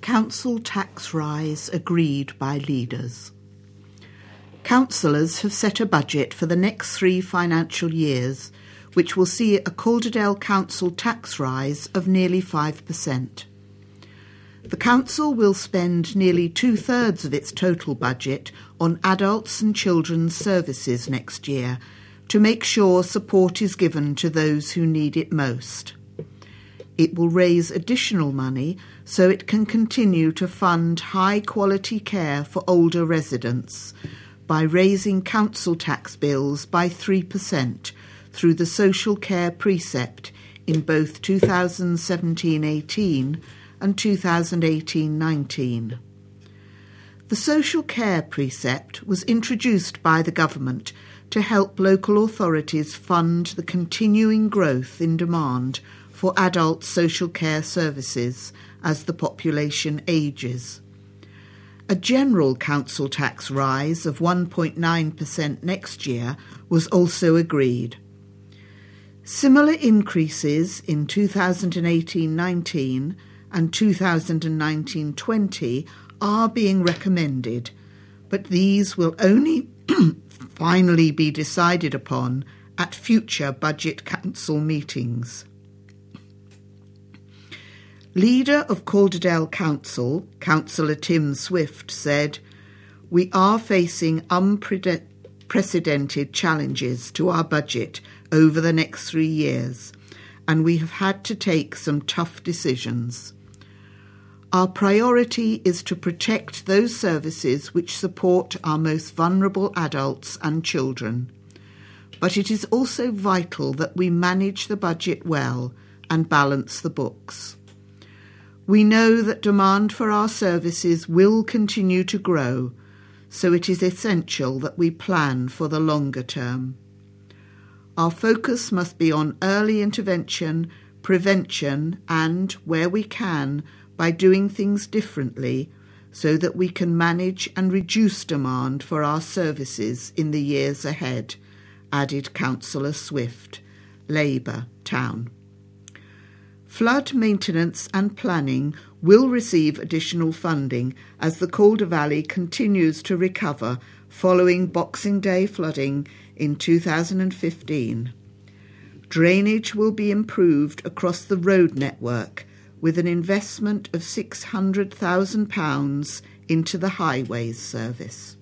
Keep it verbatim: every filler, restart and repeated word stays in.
Council tax rise agreed by leaders. Councillors have set a budget for the next three financial years, which will see a Calderdale Council tax rise of nearly five percent. The Council will spend nearly two-thirds of its total budget on adults and children's services next year to make sure support is given to those who need it most. It will raise additional money so it can continue to fund high-quality care for older residents by raising council tax bills by three percent through the social care precept in both two thousand seventeen eighteen and two thousand eighteen nineteen. The social care precept was introduced by the government to help local authorities fund the continuing growth in demand for adult social care services as the population ages. A general council tax rise of one point nine percent next year was also agreed. Similar increases in two thousand eighteen nineteen and two thousand nineteen twenty are being recommended, but these will only finally be decided upon at future Budget Council meetings. Leader of Calderdale Council, Councillor Tim Swift, said, "We are facing unprecedented challenges to our budget over the next three years, and we have had to take some tough decisions. Our priority is to protect those services which support our most vulnerable adults and children. But it is also vital that we manage the budget well and balance the books. We know that demand for our services will continue to grow, so it is essential that we plan for the longer term. Our focus must be on early intervention, prevention, and, where we can, by doing things differently so that we can manage and reduce demand for our services in the years ahead," added Councillor Swift, Labour, Town. Flood maintenance and planning will receive additional funding as the Calder Valley continues to recover following Boxing Day flooding in two thousand fifteen. Drainage will be improved across the road network with an investment of six hundred thousand pounds into the highways service.